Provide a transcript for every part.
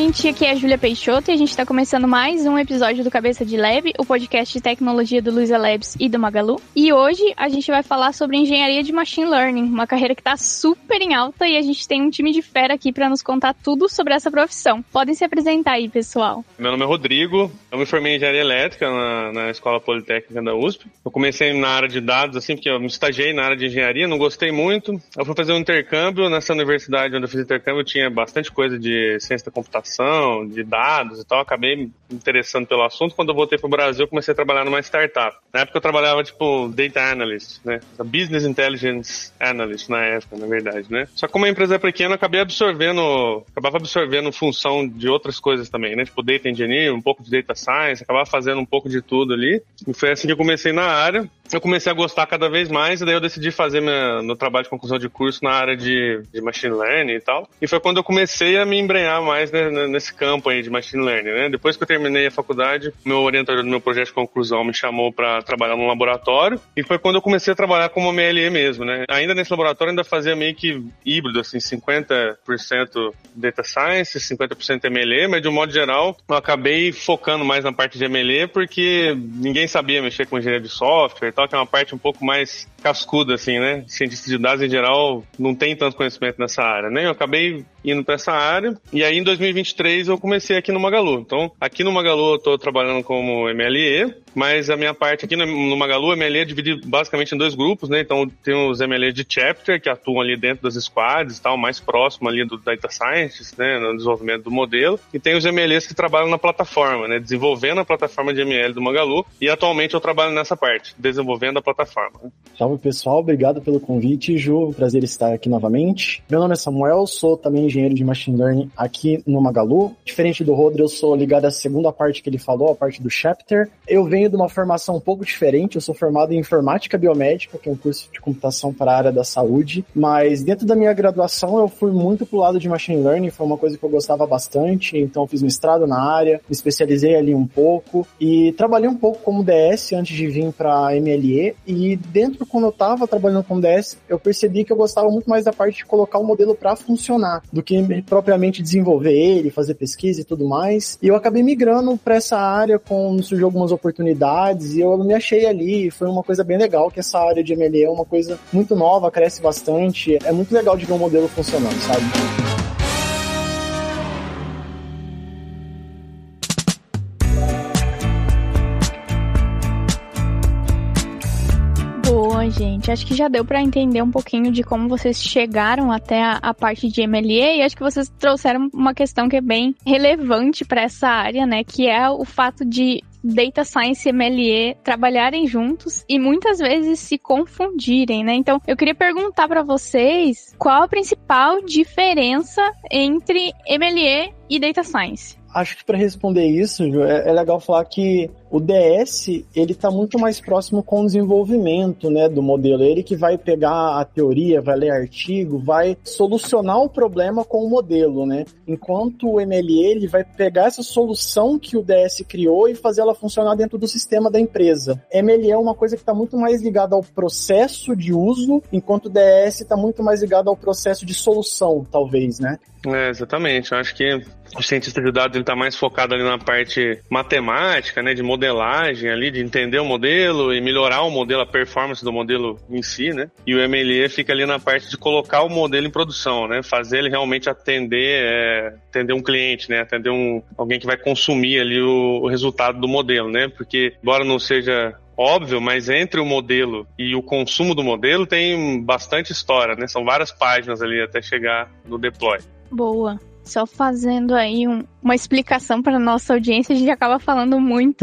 gente, aqui é a Júlia Peixoto e a gente está começando mais um episódio do Cabeça de Lab, o podcast de tecnologia do Luiza Labs e do Magalu. E hoje a gente vai falar sobre engenharia de machine learning, uma carreira que está super em alta e a gente tem um time de fera aqui para nos contar tudo sobre essa profissão. Podem se apresentar aí, pessoal. Meu nome é Rodrigo, eu me formei em engenharia elétrica na Escola Politécnica da USP. Eu comecei na área de dados, assim, porque eu me estagiei na área de engenharia, não gostei muito. Eu fui fazer um intercâmbio nessa universidade onde eu fiz intercâmbio, tinha bastante coisa de ciência da computação, de dados e tal, acabei me interessando pelo assunto. Quando eu voltei pro Brasil, eu comecei a trabalhar numa startup. Na época eu trabalhava, data analyst, né? Business Intelligence Analyst, na época, na verdade, né? Só que como a empresa é pequena, eu acabava absorvendo função de outras coisas também, né? Data engineering, um pouco de data science, acabava fazendo um pouco de tudo ali. E foi assim que eu comecei na área. Eu comecei a gostar cada vez mais, e daí eu decidi fazer meu trabalho de conclusão de curso na área de machine learning e tal. E foi quando eu comecei a me embrenhar mais, né, nesse campo aí de machine learning, né? Depois que eu terminei a faculdade, meu orientador do meu projeto de conclusão me chamou para trabalhar num laboratório, e foi quando eu comecei a trabalhar como MLE mesmo, né? Ainda nesse laboratório, ainda fazia meio que híbrido, assim, 50% data science, 50% MLE, mas de um modo geral, eu acabei focando mais na parte de MLE, porque ninguém sabia mexer com engenharia de software e tal, que é uma parte um pouco mais cascuda, assim, né? Cientista de dados, em geral, não tem tanto conhecimento nessa área, né? Eu acabei indo para essa área, e aí em 2023 eu comecei aqui no Magalu. Então, aqui no Magalu eu tô trabalhando como MLE, mas a minha parte aqui no Magalu, MLE é dividido basicamente em dois grupos, né? Então, tem os MLE de Chapter, que atuam ali dentro das squads e tal, mais próximo ali do Data Scientist, né? No desenvolvimento do modelo. E tem os MLEs que trabalham na plataforma, né? Desenvolvendo a plataforma de ML do Magalu, e atualmente eu trabalho nessa parte, desenvolvendo a plataforma. Salve, pessoal, obrigado pelo convite, Ju, prazer estar aqui novamente. Meu nome é Samuel, sou também engenheiro de machine learning aqui no Magalu. Diferente do Rodrigo, eu sou ligado à segunda parte que ele falou, a parte do Chapter. Eu venho de uma formação um pouco diferente, eu sou formado em informática biomédica, que é um curso de computação para a área da saúde, mas dentro da minha graduação eu fui muito pro lado de machine learning, foi uma coisa que eu gostava bastante, então eu fiz mestrado na área, me especializei ali um pouco e trabalhei um pouco como DS antes de vir para MLE, e dentro, quando eu estava trabalhando como DS, eu percebi que eu gostava muito mais da parte de colocar o modelo para funcionar, do que propriamente desenvolver ele, fazer pesquisa e tudo mais. E eu acabei migrando para essa área quando surgiu algumas oportunidades e eu me achei ali. Foi uma coisa bem legal, que essa área de MLE é uma coisa muito nova, cresce bastante. É muito legal de ver um modelo funcionando, sabe? Gente, acho que já deu pra entender um pouquinho de como vocês chegaram até a parte de MLE, e acho que vocês trouxeram uma questão que é bem relevante para essa área, né, que é o fato de Data Science e MLE trabalharem juntos e muitas vezes se confundirem, né? Então, eu queria perguntar para vocês qual a principal diferença entre MLE e Data Science. Acho que para responder isso, Ju, é legal falar que o DS, ele tá muito mais próximo com o desenvolvimento, né, do modelo. Ele que vai pegar a teoria, vai ler artigo, vai solucionar o problema com o modelo, né? Enquanto o MLE, ele vai pegar essa solução que o DS criou e fazer ela funcionar dentro do sistema da empresa. MLE é uma coisa que está muito mais ligada ao processo de uso, enquanto o DS está muito mais ligado ao processo de solução, talvez, né? Exatamente. Eu acho que o cientista de dados está mais focado ali na parte matemática, né, de modelagem ali, de entender o modelo e melhorar o modelo, a performance do modelo em si, né? E o MLE fica ali na parte de colocar o modelo em produção, né? Fazer ele realmente atender um cliente, né? Atender alguém que vai consumir ali o resultado do modelo, né? Porque, embora não seja óbvio, mas entre o modelo e o consumo do modelo tem bastante história, né? São várias páginas ali até chegar no deploy. Boa. Só fazendo aí uma explicação para a nossa audiência, a gente acaba falando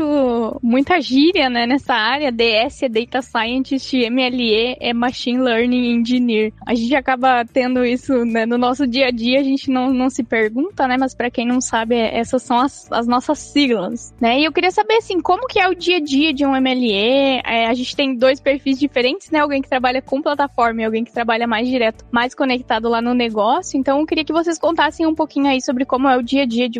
muita gíria, né, nessa área. DS é Data Scientist, MLE é Machine Learning Engineer. A gente acaba tendo isso, né, no nosso dia a dia, a gente não se pergunta, né, mas para quem não sabe, essas são as nossas siglas, né. E eu queria saber, assim, como que é o dia a dia de um MLE? A gente tem dois perfis diferentes, né, alguém que trabalha com plataforma e alguém que trabalha mais direto, mais conectado lá no negócio. Então eu queria que vocês contassem um pouquinho aí sobre como é o dia a dia de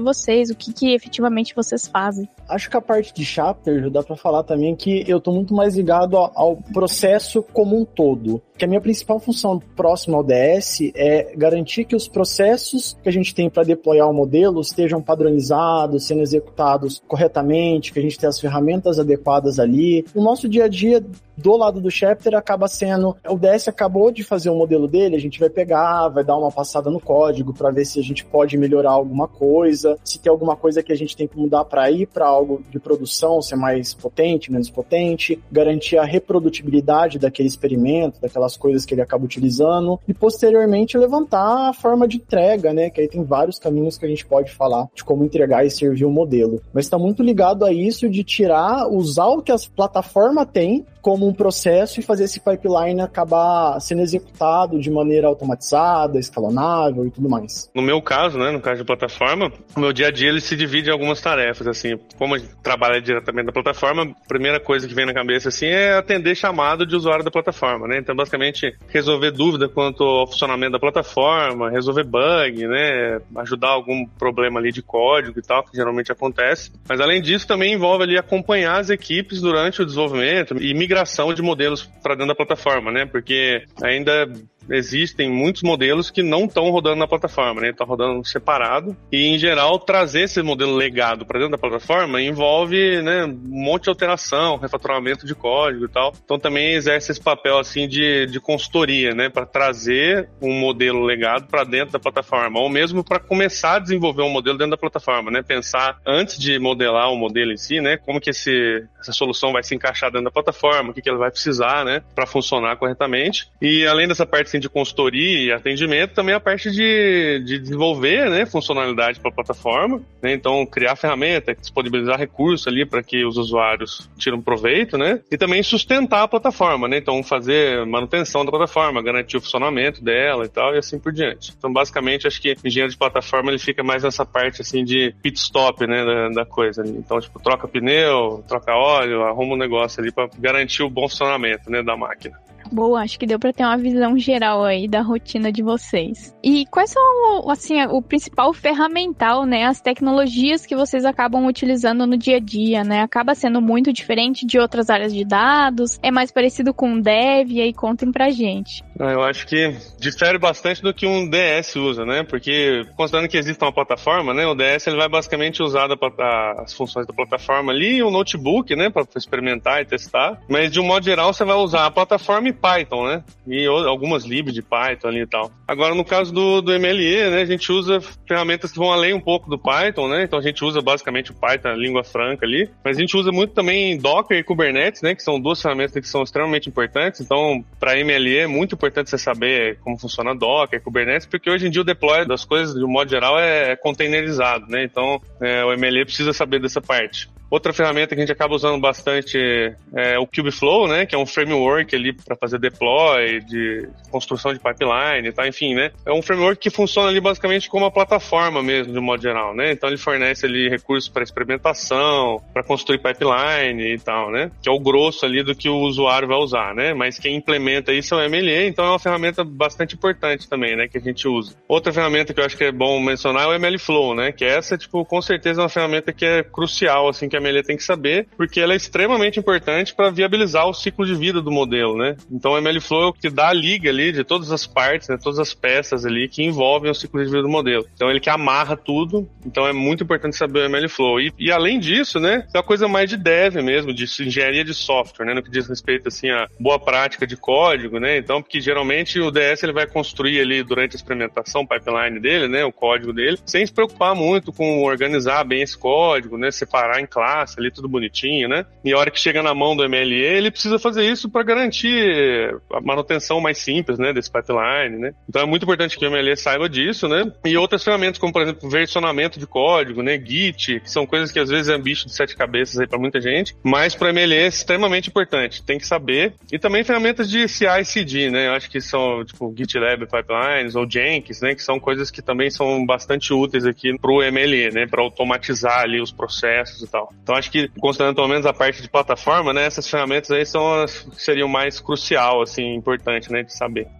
vocês, o que efetivamente vocês fazem. Acho que a parte de chapter dá para falar também que eu tô muito mais ligado ao processo como um todo. Que a minha principal função próxima ao DS é garantir que os processos que a gente tem para deployar o modelo estejam padronizados, sendo executados corretamente, que a gente tenha as ferramentas adequadas ali. O nosso dia a dia do lado do chapter acaba sendo, o DS acabou de fazer o modelo dele, a gente vai pegar, vai dar uma passada no código para ver se a gente pode melhorar alguma coisa, se tem alguma coisa que a gente tem que mudar para ir para algo de produção, ser mais potente, menos potente, garantir a reprodutibilidade daquele experimento, daquelas coisas que ele acaba utilizando, e posteriormente levantar a forma de entrega, né, que aí tem vários caminhos que a gente pode falar de como entregar e servir o modelo. Mas está muito ligado a isso de usar o que a plataforma tem como um processo e fazer esse pipeline acabar sendo executado de maneira automatizada, escalonável e tudo mais. No meu caso, né, no caso de plataforma, o meu dia a dia ele se divide em algumas tarefas, assim, como a gente trabalha diretamente na plataforma, a primeira coisa que vem na cabeça, assim, é atender chamado de usuário da plataforma, né, então basicamente resolver dúvida quanto ao funcionamento da plataforma, resolver bug, né, ajudar algum problema ali de código e tal, que geralmente acontece, mas além disso também envolve ali acompanhar as equipes durante o desenvolvimento e migração de modelos para dentro da plataforma, né? Porque ainda existem muitos modelos que não estão rodando na plataforma, né? Estão rodando separado. E, em geral, trazer esse modelo legado para dentro da plataforma envolve, né, um monte de alteração, refatoramento de código e tal. Então, também exerce esse papel, assim, de consultoria, né? Para trazer um modelo legado para dentro da plataforma. Ou mesmo para começar a desenvolver um modelo dentro da plataforma, né? Pensar, antes de modelar o modelo em si, né? Como que essa solução vai se encaixar dentro da plataforma, o que ela vai precisar, né? Para funcionar corretamente. E, além dessa parte, assim, de consultoria e atendimento, também a parte de desenvolver, né, funcionalidade para a plataforma, né, então criar ferramenta, disponibilizar recursos ali para que os usuários tirem proveito, né, e também sustentar a plataforma, né, então fazer manutenção da plataforma, garantir o funcionamento dela e tal, e assim por diante. Então, basicamente, acho que o engenheiro de plataforma ele fica mais nessa parte, assim, de pit stop, né, da coisa. Então, tipo, troca pneu, troca óleo, arruma um negócio ali para garantir o bom funcionamento, né, da máquina. Boa, acho que deu para ter uma visão geral aí da rotina de vocês. E quais são, assim, o principal ferramental, né, as tecnologias que vocês acabam utilizando no dia a dia, né? Acaba sendo muito diferente de outras áreas de dados? É mais parecido com um dev? E aí contem pra gente. Eu acho que difere bastante do que um DS usa, né? Porque, considerando que existe uma plataforma, né, o DS ele vai basicamente usar as funções da plataforma ali e um notebook, né, para experimentar e testar. Mas, de um modo geral, você vai usar a plataforma e Python, né? E algumas libs de Python ali e tal. Agora, no caso do MLE, né, a gente usa ferramentas que vão além um pouco do Python, né? Então, a gente usa basicamente o Python, a língua franca ali. Mas a gente usa muito também Docker e Kubernetes, né? Que são duas ferramentas que são extremamente importantes. Então, para MLE é muito importante você saber como funciona Docker, Kubernetes, porque hoje em dia o deploy das coisas, de um modo geral, é containerizado, né? Então, o MLE precisa saber dessa parte. Outra ferramenta que a gente acaba usando bastante é o Kubeflow, né, que é um framework ali para fazer deploy, de construção de pipeline, tá, enfim, né, é um framework que funciona ali basicamente como uma plataforma mesmo, de um modo geral, né, então ele fornece ali recursos para experimentação, para construir pipeline e tal, né, que é o grosso ali do que o usuário vai usar, né, mas quem implementa isso é o MLE, então é uma ferramenta bastante importante também, né, que a gente usa. Outra ferramenta que eu acho que é bom mencionar é o MLflow, né, que essa, tipo, com certeza é uma ferramenta que é crucial, assim, que a MLE tem que saber, porque ela é extremamente importante para viabilizar o ciclo de vida do modelo, né? Então o MLflow é o que dá a liga ali de todas as partes, né, todas as peças ali que envolvem o ciclo de vida do modelo. Então ele que amarra tudo, então é muito importante saber o MLflow. E além disso, né, é uma coisa mais de dev mesmo, de engenharia de software, né, no que diz respeito, assim, a boa prática de código, né? Então, porque geralmente o DS ele vai construir ali durante a experimentação o pipeline dele, né, o código dele, sem se preocupar muito com organizar bem esse código, né, separar em classe ali, tudo bonitinho, né? E a hora que chega na mão do MLE, ele precisa fazer isso para garantir a manutenção mais simples, né, desse pipeline, né? Então é muito importante que o MLE saiba disso, né? E outras ferramentas, como por exemplo, versionamento de código, né, Git, que são coisas que às vezes é um bicho de 7 cabeças aí para muita gente, mas para MLE é extremamente importante, tem que saber. E também ferramentas de CI/CD, né? Eu acho que são, tipo, GitLab Pipelines ou Jenkins, né, que são coisas que também são bastante úteis aqui pro MLE, né, para automatizar ali os processos e tal. Então acho que, considerando pelo menos a parte de plataforma, né, essas ferramentas aí são as que seriam mais crucial, assim, importante, né, de saber.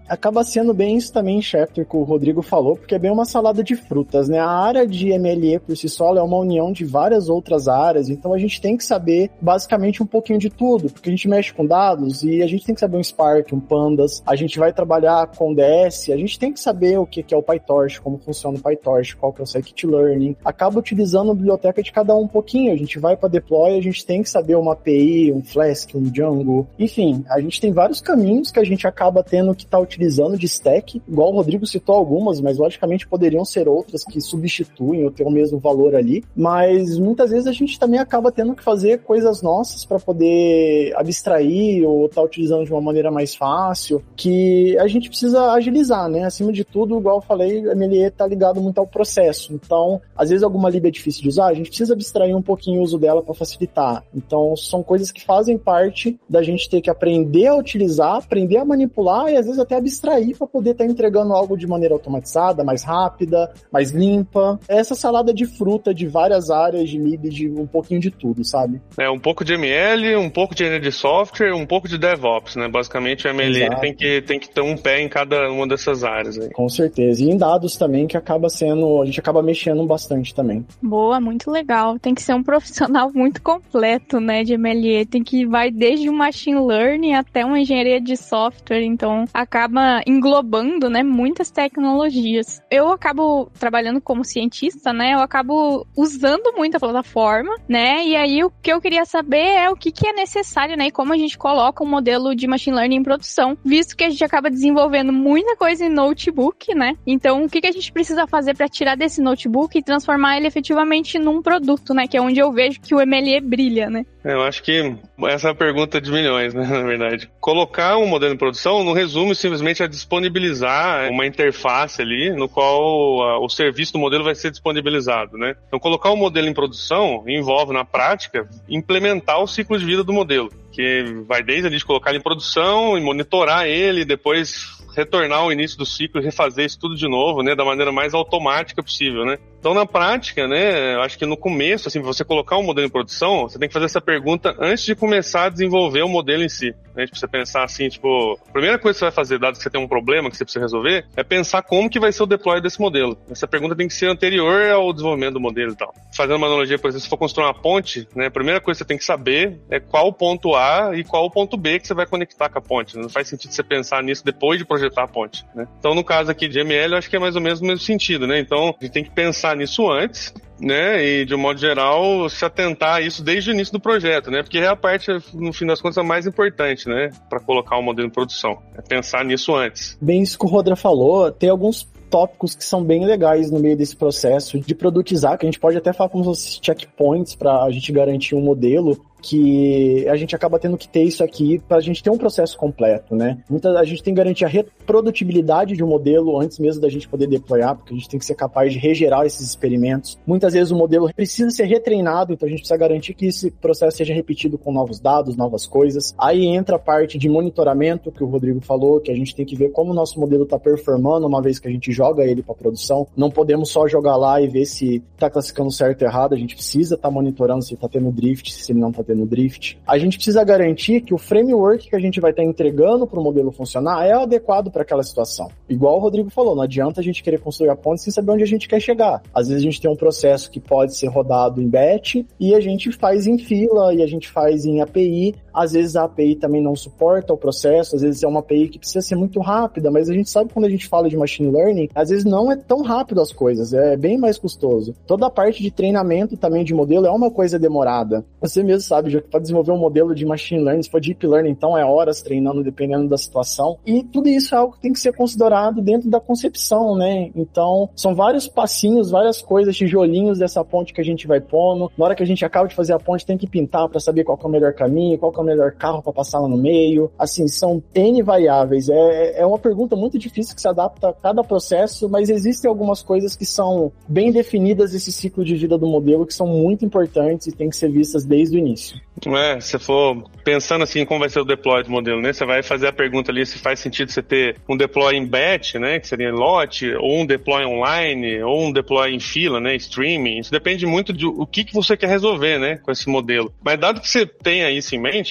Acaba sendo bem isso também, Schefter, que o Rodrigo falou, porque é bem uma salada de frutas, né? A área de MLE por si só é uma união de várias outras áreas, então a gente tem que saber basicamente um pouquinho de tudo, porque a gente mexe com dados e a gente tem que saber um Spark, um Pandas, a gente vai trabalhar com DS, a gente tem que saber o que é o PyTorch, como funciona o PyTorch, qual que é o Scikit-learn, acaba utilizando a biblioteca de cada um pouquinho, a gente vai para deploy, a gente tem que saber uma API, um Flask, um Django, enfim, a gente tem vários caminhos que a gente acaba tendo que estar utilizando de stack, igual o Rodrigo citou algumas, mas logicamente poderiam ser outras que substituem ou ter o mesmo valor ali, mas muitas vezes a gente também acaba tendo que fazer coisas nossas para poder abstrair ou estar utilizando de uma maneira mais fácil, que a gente precisa agilizar, né? Acima de tudo, igual eu falei, a MLE está ligado muito ao processo, então às vezes alguma lib é difícil de usar, a gente precisa abstrair um pouquinho o uso dela para facilitar, então são coisas que fazem parte da gente ter que aprender a utilizar, aprender a manipular e às vezes até abstrair para poder estar entregando algo de maneira automatizada, mais rápida, mais limpa. Essa salada de fruta de várias áreas de lib, de um pouquinho de tudo, sabe? Um pouco de ML, um pouco de engenharia de software, um pouco de DevOps, né? Basicamente o ML tem que ter um pé em cada uma dessas áreas aí. Com certeza. E em dados também, que acaba sendo, a gente acaba mexendo bastante também. Boa, muito legal. Tem que ser um profissional muito completo, né, de MLE. Tem que vai desde o machine learning até uma engenharia de software, então acaba englobando, né, muitas tecnologias. Eu acabo trabalhando como cientista, né, eu acabo usando muito a plataforma, né, e aí o que eu queria saber é o que é necessário, né, e como a gente coloca um modelo de machine learning em produção, visto que a gente acaba desenvolvendo muita coisa em notebook, né, então o que a gente precisa fazer para tirar desse notebook e transformar ele efetivamente num produto, né, que é onde eu vejo que o MLE brilha, né. Eu acho que essa é a pergunta de milhões, né, na verdade. Colocar um modelo em produção não resume simplesmente a disponibilizar uma interface ali no qual o serviço do modelo vai ser disponibilizado, né? Então, colocar um modelo em produção envolve, na prática, implementar o ciclo de vida do modelo, que vai desde ali de colocar ele em produção e monitorar ele, depois retornar ao início do ciclo e refazer isso tudo de novo, né, da maneira mais automática possível, né? Então, na prática, né, eu acho que no começo, assim, você colocar um modelo em produção, você tem que fazer essa pergunta antes de começar a desenvolver o modelo em si, né? Tipo, você pensar assim, tipo, a primeira coisa que você vai fazer, dado que você tem um problema que você precisa resolver, é pensar como que vai ser o deploy desse modelo. Essa pergunta tem que ser anterior ao desenvolvimento do modelo e tal. Fazendo uma analogia, por exemplo, se for construir uma ponte, né, a primeira coisa que você tem que saber é qual o ponto A e qual o ponto B que você vai conectar com a ponte. Não faz sentido você pensar nisso depois de projetar a ponte, né? Então, no caso aqui de ML, eu acho que é mais ou menos o mesmo sentido, né? Então, a gente tem que pensar nisso antes, né, e de um modo geral se atentar a isso desde o início do projeto, né, porque é a parte, no fim das contas, a mais importante, né, para colocar o modelo em produção, é pensar nisso antes. Bem, isso que o Rodra falou, tem alguns tópicos que são bem legais no meio desse processo de produtizar, que a gente pode até falar como esses checkpoints para a gente garantir um modelo, que a gente acaba tendo que ter isso aqui para a gente ter um processo completo, né? A gente tem que garantir a reprodutibilidade de um modelo antes mesmo da gente poder deployar, porque a gente tem que ser capaz de regerar esses experimentos. Muitas vezes o modelo precisa ser retreinado, então a gente precisa garantir que esse processo seja repetido com novos dados, novas coisas. Aí entra a parte de monitoramento, que o Rodrigo falou, que a gente tem que ver como o nosso modelo está performando uma vez que a gente joga ele para produção. Não podemos só jogar lá e ver se está classificando certo ou errado, a gente precisa estar monitorando se está tendo drift, se ele não está tendo drift. A gente precisa garantir que o framework que a gente vai estar entregando para o modelo funcionar é adequado para aquela situação. Igual o Rodrigo falou, não adianta a gente querer construir a ponte sem saber onde a gente quer chegar. Às vezes a gente tem um processo que pode ser rodado em batch e a gente faz em fila e a gente faz em API. Às vezes a API também não suporta o processo, às vezes é uma API que precisa ser muito rápida, mas a gente sabe quando a gente fala de machine learning, às vezes não é tão rápido as coisas, é bem mais custoso. Toda a parte de treinamento também de modelo é uma coisa demorada. Você mesmo sabe, já que para desenvolver um modelo de machine learning, se for deep learning, então é horas treinando dependendo da situação. E tudo isso é algo que tem que ser considerado dentro da concepção, né? Então, são vários passinhos, várias coisas, tijolinhos dessa ponte que a gente vai pondo. Na hora que a gente acaba de fazer a ponte, tem que pintar para saber qual que é o melhor caminho, qual que é o melhor carro para passar lá no meio. Assim, são N variáveis. É uma pergunta muito difícil que se adapta a cada processo, mas existem algumas coisas que são bem definidas nesse ciclo de vida do modelo, que são muito importantes e têm que ser vistas desde o início. Se for pensando assim como vai ser o deploy do modelo, né? Você vai fazer a pergunta ali se faz sentido você ter um deploy em batch, né? Que seria em lote, ou um deploy online, ou um deploy em fila, né? Streaming. Isso depende muito de o que você quer resolver, né? Com esse modelo. Mas dado que você tenha isso em mente, né?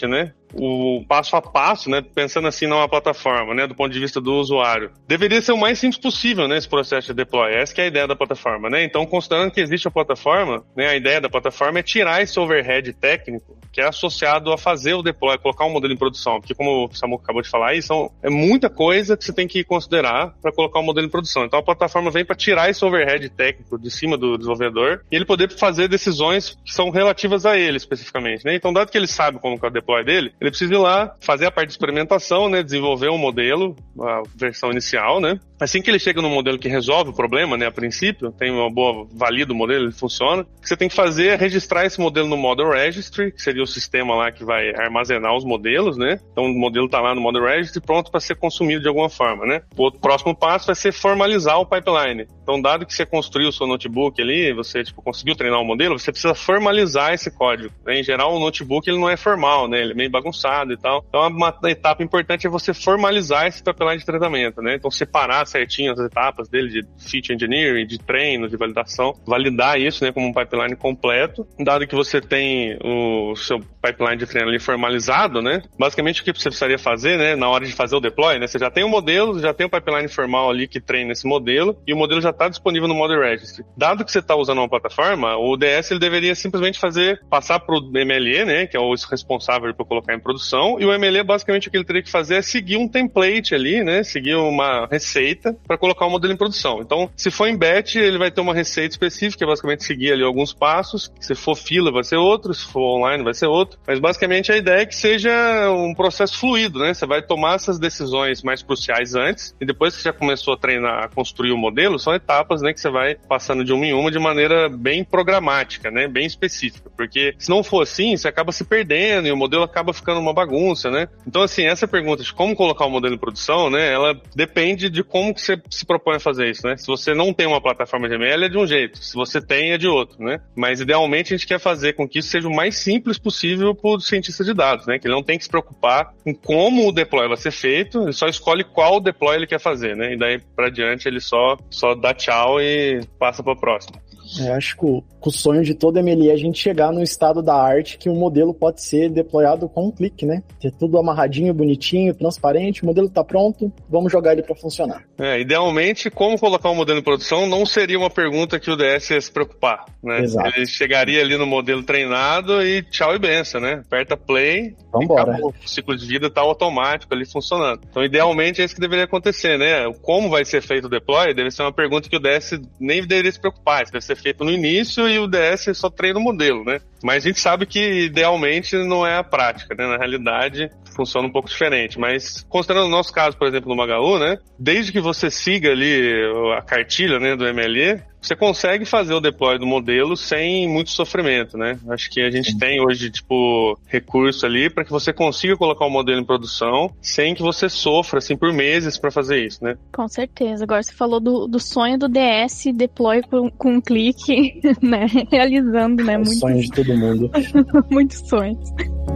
o passo a passo, né, pensando assim numa plataforma, né, do ponto de vista do usuário, deveria ser o mais simples possível, né, esse processo de deploy. Essa que é a ideia da plataforma, né? Então, considerando que existe a plataforma, né, a ideia da plataforma é tirar esse overhead técnico que é associado a fazer o deploy, colocar um modelo em produção, porque como o Samuca acabou de falar aí, é muita coisa que você tem que considerar para colocar um modelo em produção. Então, a plataforma vem para tirar esse overhead técnico de cima do desenvolvedor e ele poder fazer decisões que são relativas a ele especificamente, né? Então, dado que ele sabe como que é o deploy dele, ele precisa ir lá, fazer a parte de experimentação, né? Desenvolver um modelo, a versão inicial, né? Assim que ele chega num modelo que resolve o problema, né? A princípio, tem uma boa, valida o modelo, ele funciona. O que você tem que fazer é registrar esse modelo no Model Registry, que seria o sistema lá que vai armazenar os modelos, né? Então, o modelo tá lá no Model Registry pronto para ser consumido de alguma forma, né? O próximo passo vai ser formalizar o pipeline. Então, dado que você construiu o seu notebook ali, você, conseguiu treinar o modelo, você precisa formalizar esse código, né? Em geral, o notebook, ele não é formal, né? Ele é meio bagunçado e tal. Então, uma etapa importante é você formalizar esse pipeline de treinamento, né? Então, separar certinho as etapas dele de feature engineering, de treino, de validação, validar isso, né, como um pipeline completo. Dado que você tem o seu pipeline de treino ali formalizado, né? Basicamente, o que você precisaria fazer, né, na hora de fazer o deploy, né? Você já tem o modelo, já tem o pipeline formal ali que treina esse modelo e o modelo já está disponível no Model Registry. Dado que você está usando uma plataforma, o DS ele deveria simplesmente passar para o MLE, né, que é o responsável por colocar em produção, e o MLE basicamente o que ele teria que fazer é seguir um template ali, né, seguir uma receita para colocar o modelo em produção. Então, se for em batch, ele vai ter uma receita específica, é basicamente seguir ali alguns passos. Se for fila, vai ser outro, se for online, vai ser outro. Mas basicamente a ideia é que seja um processo fluido, né? Você vai tomar essas decisões mais cruciais antes, e depois que você já começou a treinar, a construir o modelo, são etapas, né, que você vai passando de uma em uma de maneira bem programática, né, bem específica, porque se não for assim, você acaba se perdendo e o modelo acaba ficando uma bagunça, né? Então, assim, essa pergunta de como colocar o modelo em produção, né, ela depende de como que você se propõe a fazer isso, né? Se você não tem uma plataforma de ML, é de um jeito, se você tem, é de outro, né? Mas, idealmente, a gente quer fazer com que isso seja o mais simples possível para o cientista de dados, né? Que ele não tem que se preocupar com como o deploy vai ser feito, ele só escolhe qual deploy ele quer fazer, né? E daí para diante ele só dá tchau e passa para o próximo. Acho que o sonho de todo MLE é a gente chegar no estado da arte que o modelo pode ser deployado com um clique, né? Ter tudo amarradinho, bonitinho, transparente, o modelo tá pronto, vamos jogar ele para funcionar. Idealmente, como colocar um modelo em produção não seria uma pergunta que o DS ia se preocupar, né? Exato. Ele chegaria ali no modelo treinado e tchau e benção, né? Aperta play, vambora. E acabou. O ciclo de vida tá automático ali funcionando. Então, idealmente, é isso que deveria acontecer, né? Como vai ser feito o deploy deve ser uma pergunta que o DS nem deveria se preocupar, isso deve ser feito no início e o DS só treina o modelo, né? Mas a gente sabe que idealmente não é a prática, né? Na realidade, funciona um pouco diferente. Mas considerando o nosso caso, por exemplo, no Magalu, né? Desde que você siga ali a cartilha, né, do MLE, você consegue fazer o deploy do modelo sem muito sofrimento, né? Acho que a gente tem hoje, recurso ali para que você consiga colocar o modelo em produção sem que você sofra, assim, por meses para fazer isso, né? Com certeza. Agora você falou do sonho do DS deploy com um clique, né? Realizando, né? Muito sonho de todo mundo. Muitos sonhos.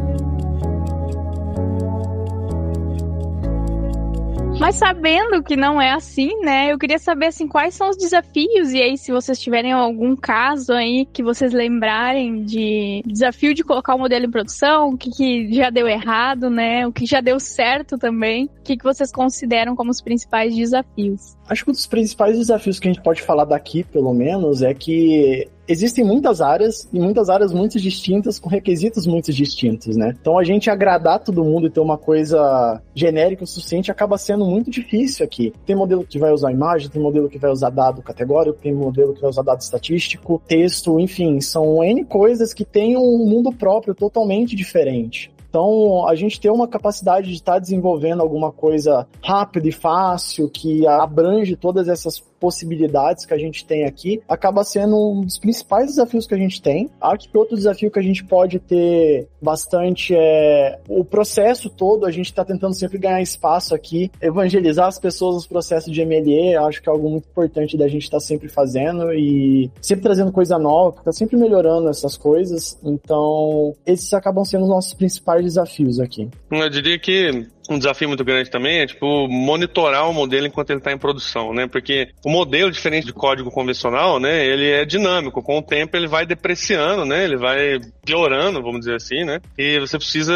Mas sabendo que não é assim, né, eu queria saber, assim, quais são os desafios, e aí se vocês tiverem algum caso aí que vocês lembrarem de desafio de colocar o modelo em produção, o que já deu errado, né, o que já deu certo também, o que vocês consideram como os principais desafios? Acho que um dos principais desafios que a gente pode falar daqui, pelo menos, é que existem muitas áreas, e muitas áreas muito distintas, com requisitos muito distintos, né? Então, a gente agradar todo mundo e ter uma coisa genérica o suficiente acaba sendo muito difícil aqui. Tem modelo que vai usar imagem, tem modelo que vai usar dado categórico, tem modelo que vai usar dado estatístico, texto, enfim, são N coisas que têm um mundo próprio totalmente diferente. Então, a gente ter uma capacidade de estar desenvolvendo alguma coisa rápida e fácil, que abrange todas essas possibilidades que a gente tem aqui, acaba sendo um dos principais desafios que a gente tem. Acho que outro desafio que a gente pode ter bastante é o processo todo. A gente está tentando sempre ganhar espaço aqui, evangelizar as pessoas nos processos de MLE. Acho que é algo muito importante da gente estar sempre fazendo e sempre trazendo coisa nova, porque está sempre melhorando essas coisas. Então, esses acabam sendo os nossos principais desafios aqui. Eu diria que um desafio muito grande também é, monitorar o modelo enquanto ele está em produção, né? Porque o modelo, diferente de código convencional, né? Ele é dinâmico. Com o tempo, ele vai depreciando, né? Ele vai piorando, vamos dizer assim, né? E você precisa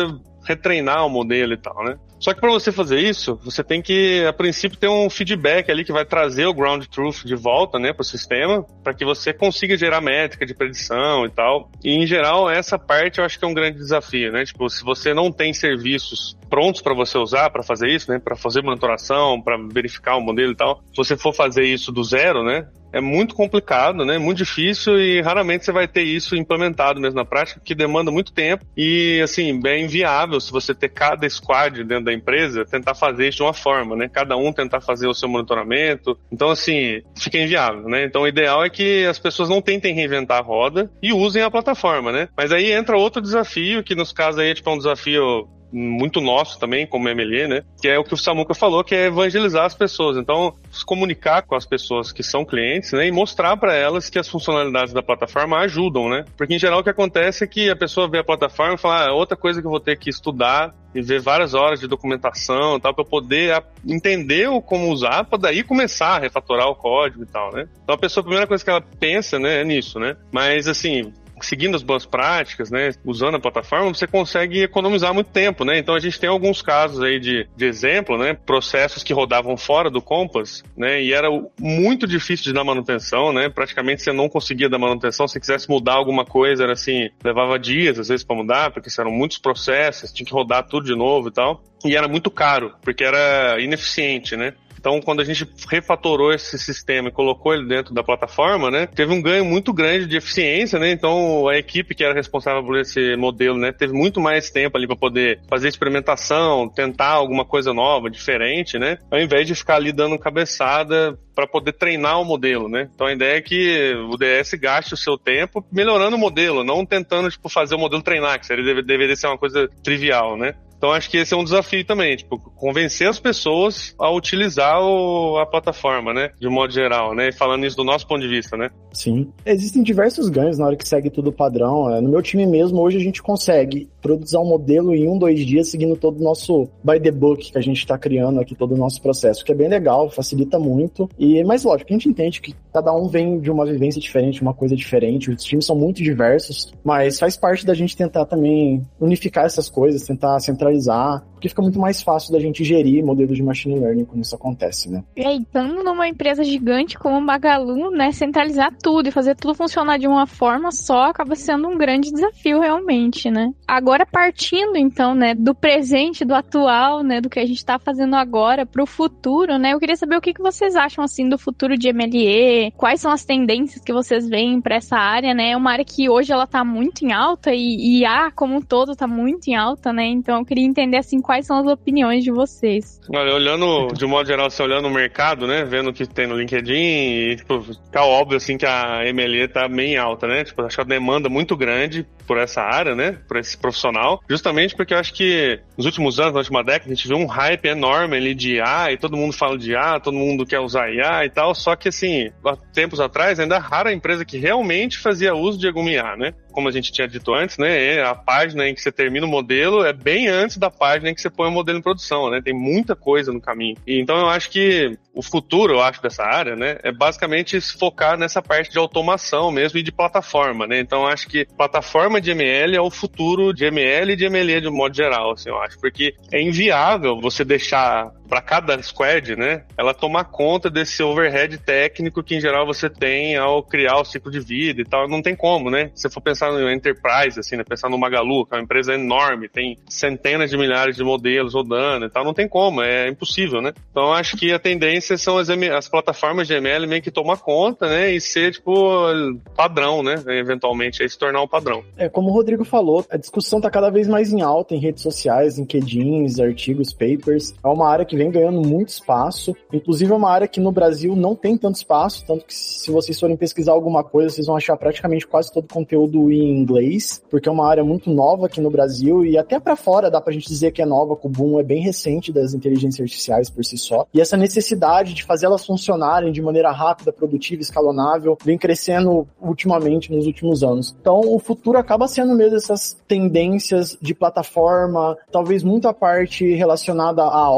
retreinar o modelo e tal, né? Só que para você fazer isso, você tem que, a princípio, ter um feedback ali que vai trazer o ground truth de volta, né, para o sistema, para que você consiga gerar métrica de predição e tal. E, em geral, essa parte eu acho que é um grande desafio, né? Tipo, se você não tem serviços prontos para você usar, para fazer isso, né, para fazer monitoração, para verificar o modelo e tal, se você for fazer isso do zero, né, é muito complicado, né? Muito difícil e raramente você vai ter isso implementado mesmo na prática, que demanda muito tempo e, assim, é inviável se você ter cada squad dentro da empresa tentar fazer isso de uma forma, né? Cada um tentar fazer o seu monitoramento. Então, assim, fica inviável, né? Então, o ideal é que as pessoas não tentem reinventar a roda e usem a plataforma, né? Mas aí entra outro desafio, que nos casos aí é tipo um desafio muito nosso também, como MLE, né? Que é o que o Samuca falou, que é evangelizar as pessoas. Então, se comunicar com as pessoas que são clientes, né? E mostrar para elas que as funcionalidades da plataforma ajudam, né? Porque, em geral, o que acontece é que a pessoa vê a plataforma e fala, outra coisa que eu vou ter que estudar e ver várias horas de documentação e tal, para eu poder entender como usar, para daí começar a refatorar o código e tal, né? Então, a primeira coisa que ela pensa, né, é nisso, né? Mas, assim, seguindo as boas práticas, né, usando a plataforma, você consegue economizar muito tempo, né? Então a gente tem alguns casos aí de exemplo, né, processos que rodavam fora do Compass, né, e era muito difícil de dar manutenção, né? Praticamente você não conseguia dar manutenção, se quisesse mudar alguma coisa, era assim, levava dias às vezes para mudar, porque eram muitos processos, tinha que rodar tudo de novo e tal, e era muito caro, porque era ineficiente, né? Então, quando a gente refatorou esse sistema e colocou ele dentro da plataforma, né, teve um ganho muito grande de eficiência, né? Então, a equipe que era responsável por esse modelo, né, teve muito mais tempo ali para poder fazer experimentação, tentar alguma coisa nova, diferente, né? Ao invés de ficar ali dando cabeçada para poder treinar o modelo, né? Então, a ideia é que o DS gaste o seu tempo melhorando o modelo, não tentando, tipo, fazer o modelo treinar, que deveria ser uma coisa trivial, né? Então, acho que esse é um desafio também, tipo, convencer as pessoas a utilizar a plataforma, né, de um modo geral, né, falando isso do nosso ponto de vista, né. Sim. Existem diversos ganhos na hora que segue tudo padrão. No meu time mesmo, hoje a gente consegue produzir um modelo em 1-2 dias, seguindo todo o nosso by the book que a gente está criando aqui, todo o nosso processo, que é bem legal, facilita muito. Mas lógico, a gente entende que cada um vem de uma vivência diferente, uma coisa diferente, os times são muito diversos, mas faz parte da gente tentar também unificar essas coisas, tentar centralizar, porque fica muito mais fácil da gente gerir modelos de machine learning quando isso acontece, né? E aí, estando numa empresa gigante como a Magalu, né, centralizar tudo e fazer tudo funcionar de uma forma só acaba sendo um grande desafio realmente, né? Agora partindo, então, né, do presente, do atual, né, do que a gente tá fazendo agora pro futuro, né, eu queria saber o que vocês acham, assim, do futuro de MLE, quais são as tendências que vocês veem pra essa área, né? É uma área que hoje ela tá muito em alta e IA como um todo tá muito em alta, né? Então eu queria entender, assim, quais são as opiniões de vocês. Olha, olhando, de um modo geral, você olhando o mercado, né, vendo o que tem no LinkedIn e, tipo, fica óbvio, assim, que a MLE tá bem alta, né? Tipo, acho que a demanda muito grande por essa área, né, por esse profissional, justamente porque eu acho que nos últimos anos, na última década, a gente viu um hype enorme ali de IA e todo mundo fala de IA, todo mundo quer usar IA e tal, só que, assim, há tempos atrás, ainda rara a empresa que realmente fazia uso de algum IA, né? Como a gente tinha dito antes, né, a página em que você termina o modelo é bem antes da página em que você põe o modelo em produção, né? Tem muita coisa no caminho. E então eu acho que o futuro, eu acho, dessa área, né, é basicamente se focar nessa parte de automação mesmo e de plataforma, né? Então eu acho que plataforma de ML é o futuro de ML e de MLE de um modo geral, assim, eu acho, porque é inviável você deixar para cada squad, né, ela tomar conta desse overhead técnico que em geral você tem ao criar o ciclo de vida e tal, não tem como, né? Se for pensar no Enterprise, assim, né, pensar no Magalu, que é uma empresa enorme, tem centenas de milhares de modelos rodando e tal, não tem como, é impossível, né? Então eu acho que a tendência são as plataformas de ML meio que tomar conta, né, e ser, tipo, padrão, né, eventualmente, aí se tornar um padrão. Como o Rodrigo falou, a discussão tá cada vez mais em alta em redes sociais, LinkedIn, artigos, papers, é uma área que vem ganhando muito espaço, inclusive é uma área que no Brasil não tem tanto espaço, tanto que se vocês forem pesquisar alguma coisa, vocês vão achar praticamente quase todo o conteúdo em inglês, porque é uma área muito nova aqui no Brasil e até pra fora dá pra gente dizer que é nova, que o boom é bem recente das inteligências artificiais por si só, e essa necessidade de fazer elas funcionarem de maneira rápida, produtiva, escalonável, vem crescendo ultimamente nos últimos anos. Então o futuro acaba sendo mesmo essas tendências de plataforma, talvez muita parte relacionada a Ops, né,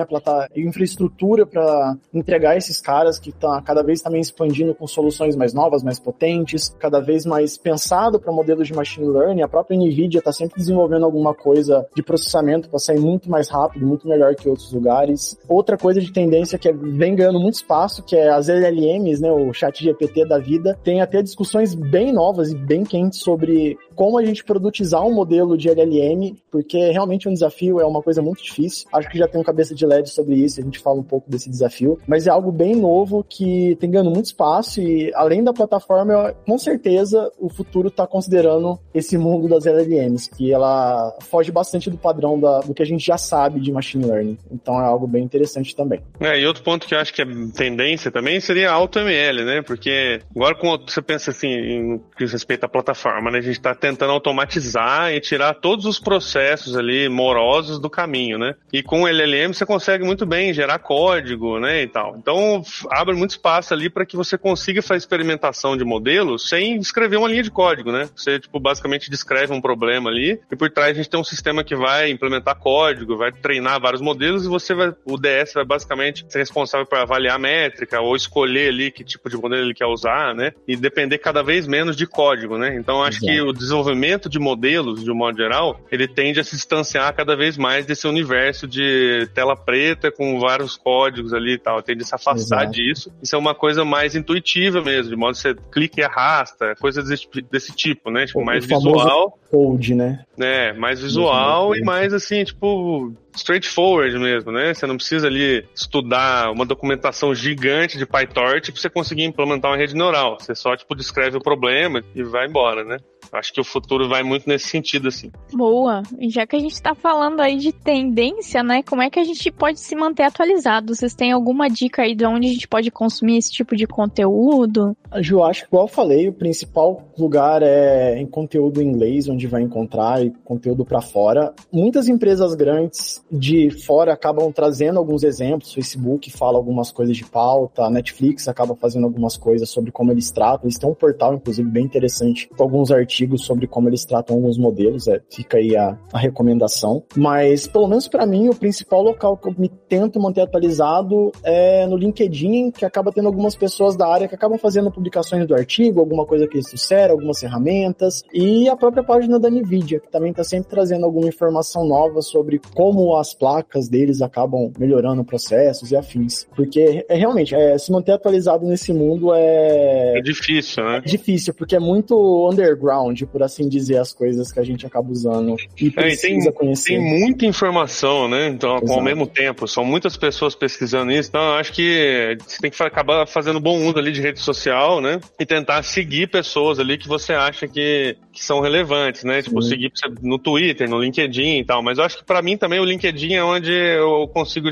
né, infraestrutura para entregar esses caras que tá cada vez também expandindo com soluções mais novas, mais potentes, cada vez mais pensado para modelos de machine learning. A própria NVIDIA está sempre desenvolvendo alguma coisa de processamento para sair muito mais rápido, muito melhor que outros lugares. Outra coisa de tendência que vem ganhando muito espaço, que é as LLMs, né, o ChatGPT da vida, tem até discussões bem novas e bem quentes sobre como a gente produtizar um modelo de LLM, porque é realmente um desafio, é uma coisa muito difícil. Acho que já tem um cabeça de LED sobre isso, a gente fala um pouco desse desafio, mas é algo bem novo que tem ganhando muito espaço e, além da plataforma, com certeza o futuro está considerando esse mundo das LLMs, que ela foge bastante do padrão do que a gente já sabe de machine learning. Então é algo bem interessante também. E outro ponto que eu acho que é tendência também seria a AutoML, né? Porque agora quando você pensa assim, em que respeito à plataforma, né? A gente está tentando automatizar e tirar todos os processos ali morosos do caminho, né? E com o LLM você consegue muito bem gerar código, né, e tal. Então abre muito espaço ali para que você consiga fazer experimentação de modelos sem escrever uma linha de código, né? Você, basicamente descreve um problema ali e por trás a gente tem um sistema que vai implementar código, vai treinar vários modelos e o DS vai basicamente ser responsável por avaliar a métrica ou escolher ali que tipo de modelo ele quer usar, né? E depender cada vez menos de código, né? Então acho que o desenvolvimento de modelos, de um modo geral, ele tende a se distanciar cada vez mais desse universo de tela preta com vários códigos ali e tal. Tende a se afastar disso. Isso é uma coisa mais intuitiva mesmo, de modo que você clica e arrasta, coisas desse tipo, né? Mais visual. Code, né? Mais visual e mais assim, straightforward mesmo, né? Você não precisa ali estudar uma documentação gigante de PyTorch pra você conseguir implementar uma rede neural. Você só, descreve o problema e vai embora, né? Acho que o futuro vai muito nesse sentido, assim. Boa. E já que a gente tá falando aí de tendência, né? Como é que a gente pode se manter atualizado? Vocês têm alguma dica aí de onde a gente pode consumir esse tipo de conteúdo? Ju, acho que, igual eu falei, o principal lugar é em conteúdo em inglês, onde vai encontrar, e conteúdo para fora. Muitas empresas grandes de fora acabam trazendo alguns exemplos. Facebook fala algumas coisas de pauta, a Netflix acaba fazendo algumas coisas sobre como eles tratam. Eles têm um portal, inclusive, bem interessante, com alguns artigos sobre como eles tratam alguns modelos. Fica aí a recomendação. Mas, pelo menos para mim, o principal local que eu me tento manter atualizado é no LinkedIn, que acaba tendo algumas pessoas da área que acabam fazendo publicações do artigo, alguma coisa que eles trouxeram, algumas ferramentas, e a própria página da NVIDIA, que também está sempre trazendo alguma informação nova sobre como as placas deles acabam melhorando processos e afins. Porque realmente, se manter atualizado nesse mundo é difícil, né? É difícil, porque é muito underground, por assim dizer, as coisas que a gente acaba usando e precisa conhecer. Tem muita informação, né? Então, ao mesmo tempo, são muitas pessoas pesquisando isso, então eu acho que você tem que acabar fazendo bom uso ali de rede social, né? E tentar seguir pessoas ali que você acha que são relevantes, né? Seguir no Twitter, no LinkedIn e tal, mas eu acho que pra mim também o LinkedIn é onde eu consigo,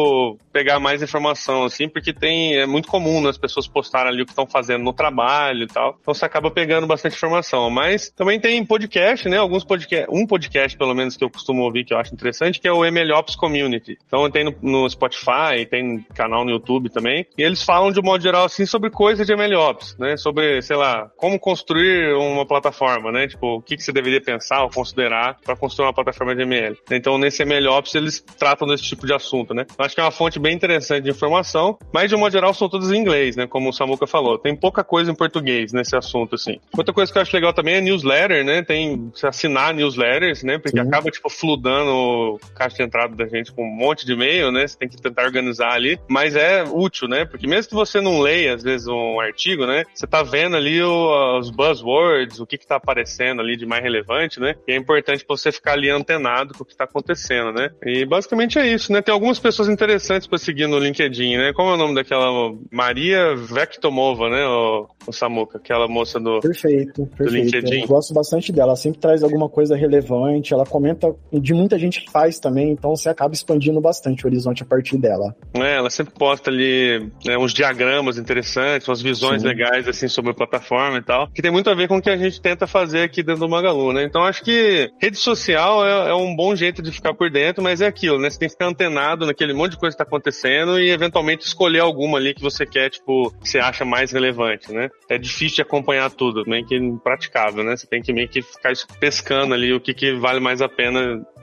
pegar mais informação, assim, porque é muito comum, né, as pessoas postarem ali o que estão fazendo no trabalho e tal, então você acaba pegando bastante informação, mas também tem podcast, né, um podcast pelo menos que eu costumo ouvir, que eu acho interessante, que é o MLOps Community, então tem no Spotify, tem canal no YouTube também, e eles falam de um modo geral, assim, sobre coisas de MLOps, né, sobre, sei lá, como construir uma plataforma, né, o que você deveria pensar ou considerar para construir uma plataforma de ML. Então, nesse MLOps, eles tratam desse tipo de assunto, né. Eu acho que é uma fonte bem interessante de informação, mas de um modo geral são todas em inglês, né, como o Samuca falou. Tem pouca coisa em português nesse assunto, assim. Outra coisa que eu acho legal também é newsletter, né, tem você assinar newsletters, né, porque acaba, fludando o caixa de entrada da gente com um monte de e-mail, né, você tem que tentar organizar ali, mas é útil, né, porque mesmo que você não leia, às vezes, um artigo, né, você tá vendo ali os buzzwords, o que tá aparecendo ali de mais relevante, né, e é importante pra você ficar ali antenado com o que tá acontecendo, né, e basicamente é isso, né, tem algumas pessoas interessantes pra seguir no LinkedIn, né, como é o nome daquela Maria Vektomova, né, o Samuca, aquela moça do LinkedIn. Eu gosto bastante dela, ela sempre traz alguma coisa relevante, ela comenta de muita gente que faz também, então você acaba expandindo bastante o horizonte a partir dela. Ela sempre posta ali uns diagramas interessantes, umas visões legais assim sobre a plataforma e tal, que tem muito a ver com o que a gente tenta fazer aqui dentro do Magalu, né? Então acho que rede social é um bom jeito de ficar por dentro, mas é aquilo, né? Você tem que ficar antenado naquele monte de coisa que tá acontecendo e eventualmente escolher alguma ali que você quer, que você acha mais relevante, né? É difícil de acompanhar tudo, meio que impraticável, né? Você tem que meio que ficar pescando ali o que vale mais a pena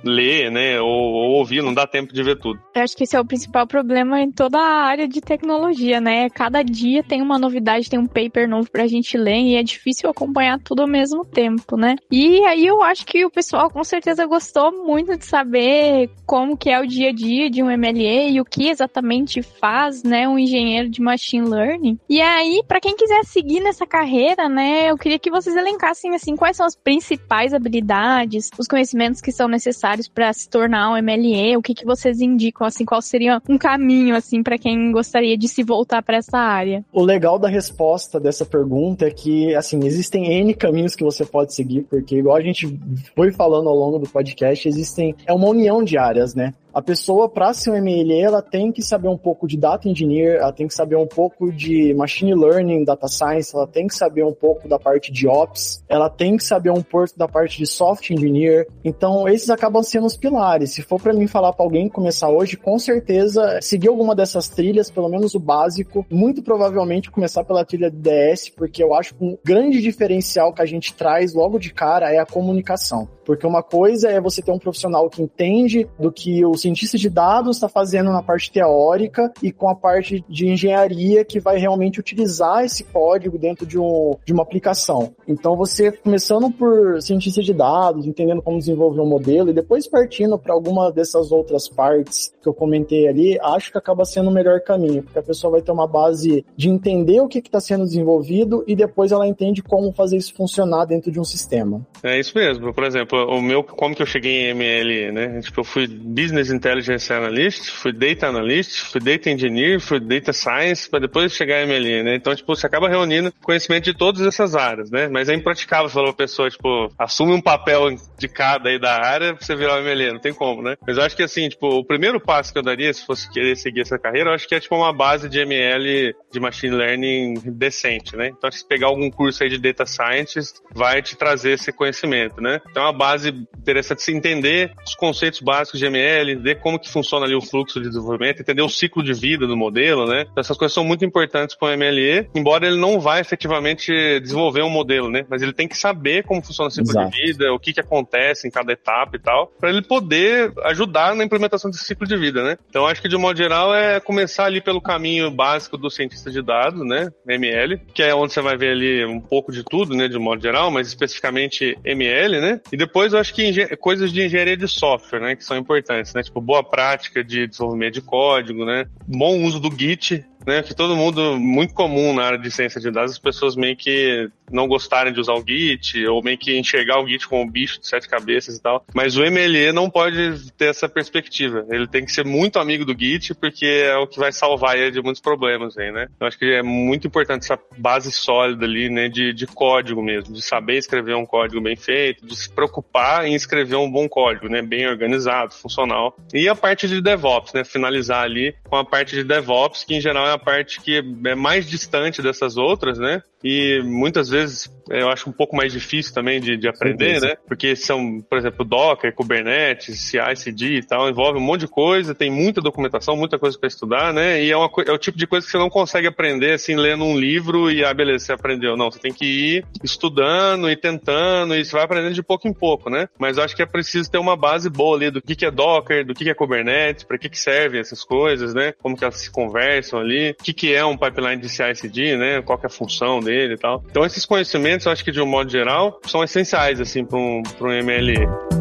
ler, né, ou ouvir, não dá tempo de ver tudo. Eu acho que esse é o principal problema em toda a área de tecnologia, né? Cada dia tem uma novidade, tem um paper novo pra gente ler e é difícil acompanhar tudo ao mesmo tempo, né? E aí eu acho que o pessoal com certeza gostou muito de saber como que é o dia a dia de um MLE e o que exatamente faz, né, um engenheiro de machine learning. E aí, pra quem quiser seguir nessa carreira, né, eu queria que vocês elencassem, assim, quais são as principais habilidades, os conhecimentos que são necessários pra se tornar um MLE, o que vocês indicam, assim, qual seria um caminho, assim, pra quem gostaria de se voltar pra essa área. O legal da resposta dessa pergunta é que, assim, existem N caminhos que você pode seguir, porque igual a gente foi falando ao longo do podcast, é uma união de áreas, né? A pessoa, para ser um MLE, ela tem que saber um pouco de Data Engineer, ela tem que saber um pouco de Machine Learning, Data Science, ela tem que saber um pouco da parte de Ops, ela tem que saber um pouco da parte de Software Engineer. Então, esses acabam sendo os pilares. Se for para mim falar para alguém começar hoje, com certeza, seguir alguma dessas trilhas, pelo menos o básico, muito provavelmente começar pela trilha de DS, porque eu acho que um grande diferencial que a gente traz logo de cara é a comunicação. Porque uma coisa é você ter um profissional que entende do que o cientista de dados está fazendo na parte teórica e com a parte de engenharia que vai realmente utilizar esse código dentro de uma aplicação. Então você começando por cientista de dados, entendendo como desenvolver um modelo e depois partindo para alguma dessas outras partes que eu comentei ali, acho que acaba sendo o melhor caminho, porque a pessoa vai ter uma base de entender o que está sendo desenvolvido e depois ela entende como fazer isso funcionar dentro de um sistema. É isso mesmo. Por exemplo, como que eu cheguei em ML, né? Tipo, eu fui Business Intelligence Analyst, fui Data Analyst, fui Data Engineer, fui Data Science, para depois chegar em ML, né? Então, tipo, você acaba reunindo conhecimento de todas essas áreas, né? Mas é impraticável falar pra pessoa, tipo, assume um papel de cada aí da área pra você virar um ML, não tem como, né? Mas eu acho que, assim, tipo, o primeiro passo que eu daria, se fosse querer seguir essa carreira, eu acho que é, tipo, uma base de ML, de Machine Learning decente, né? Então, se pegar algum curso aí de Data Scientist, vai te trazer esse conhecimento, né? Então, é uma base interessante se entender os conceitos básicos de ML, entender como que funciona ali o fluxo de desenvolvimento, entender o ciclo de vida do modelo, né? Então, essas coisas são muito importantes para o MLE, embora ele não vá efetivamente desenvolver um modelo, né? Mas ele tem que saber como funciona o ciclo Exato. de vida, o que acontece em cada etapa e tal, para ele poder ajudar na implementação desse ciclo de vida, né? Então, acho que de modo geral é começar ali pelo caminho básico do cientista de dados, né? ML, que é onde você vai ver ali um pouco de tudo, né? De modo geral, mas especificamente ML, né? E depois eu acho que coisas de engenharia de software, né? Que são importantes, né? Tipo, boa prática de desenvolvimento de código, né? Bom uso do Git, né, que todo mundo, muito comum na área de ciência de dados, as pessoas meio que não gostarem de usar o Git, ou meio que enxergar o Git como um bicho de 7 cabeças e tal, mas o MLE não pode ter essa perspectiva, ele tem que ser muito amigo do Git, porque é o que vai salvar ele de muitos problemas aí, né. Eu acho que é muito importante essa base sólida ali, né, de código mesmo, de saber escrever um código bem feito, de se preocupar em escrever um bom código, né, bem organizado, funcional, e a parte de DevOps, né, finalizar ali com a parte de DevOps, que em geral é a parte que é mais distante dessas outras, né? E muitas vezes eu acho um pouco mais difícil também de aprender, né? Porque são, por exemplo, Docker, Kubernetes, CI, CD e tal, envolve um monte de coisa, tem muita documentação, muita coisa para estudar, né? E é o tipo de coisa que você não consegue aprender assim, lendo um livro e, beleza, você aprendeu. Não, você tem que ir estudando e tentando e você vai aprendendo de pouco em pouco, né? Mas eu acho que é preciso ter uma base boa ali do que é Docker, do que é Kubernetes, para que servem essas coisas, né? Como que elas se conversam ali, o que é um pipeline de CI/CD, né? Qual que é a função dele e tal. Então esses conhecimentos, eu acho que de um modo geral, são essenciais, assim, para um MLE.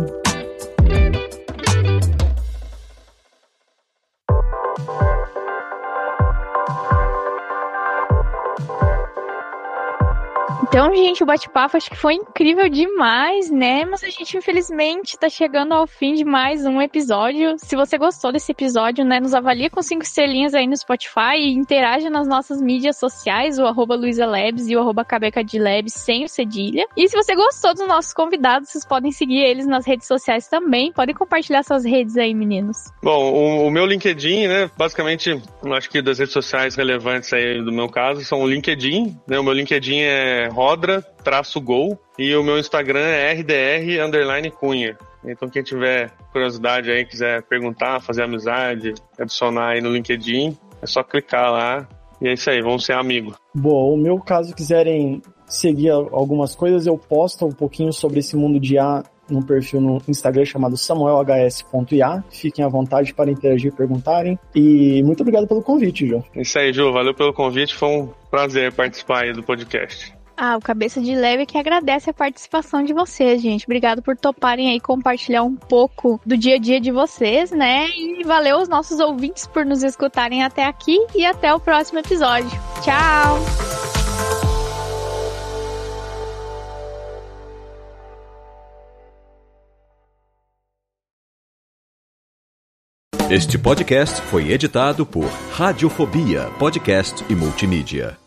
Então, gente, o bate-papo acho que foi incrível demais, né? Mas a gente, infelizmente, tá chegando ao fim de mais um episódio. Se você gostou desse episódio, né, nos avalia com 5 estrelinhas aí no Spotify e interage nas nossas mídias sociais, o @LuisaLabs e o @KBKDLabs sem o cedilha. E se você gostou dos nossos convidados, vocês podem seguir eles nas redes sociais também. Podem compartilhar suas redes aí, meninos. Bom, o meu LinkedIn, né, basicamente, acho que das redes sociais relevantes aí do meu caso, são o LinkedIn, né, o meu LinkedIn é Rodra-Gol e o meu Instagram é RDR_Cunha. Então quem tiver curiosidade aí, quiser perguntar, fazer amizade, adicionar aí no LinkedIn, é só clicar lá e é isso aí, vamos ser amigos. Bom, o meu caso, quiserem seguir algumas coisas, eu posto um pouquinho sobre esse mundo de IA num perfil no Instagram chamado samuelhs.ia. Fiquem à vontade para interagir, perguntarem. E muito obrigado pelo convite, Jô. Isso aí, Jô. Valeu pelo convite. Foi um prazer participar aí do podcast. O Cabeça de Leve que agradece a participação de vocês, gente. Obrigado por toparem aí compartilhar um pouco do dia a dia de vocês, né? E valeu aos nossos ouvintes por nos escutarem até aqui e até o próximo episódio. Tchau! Este podcast foi editado por Radiofobia, podcast e multimídia.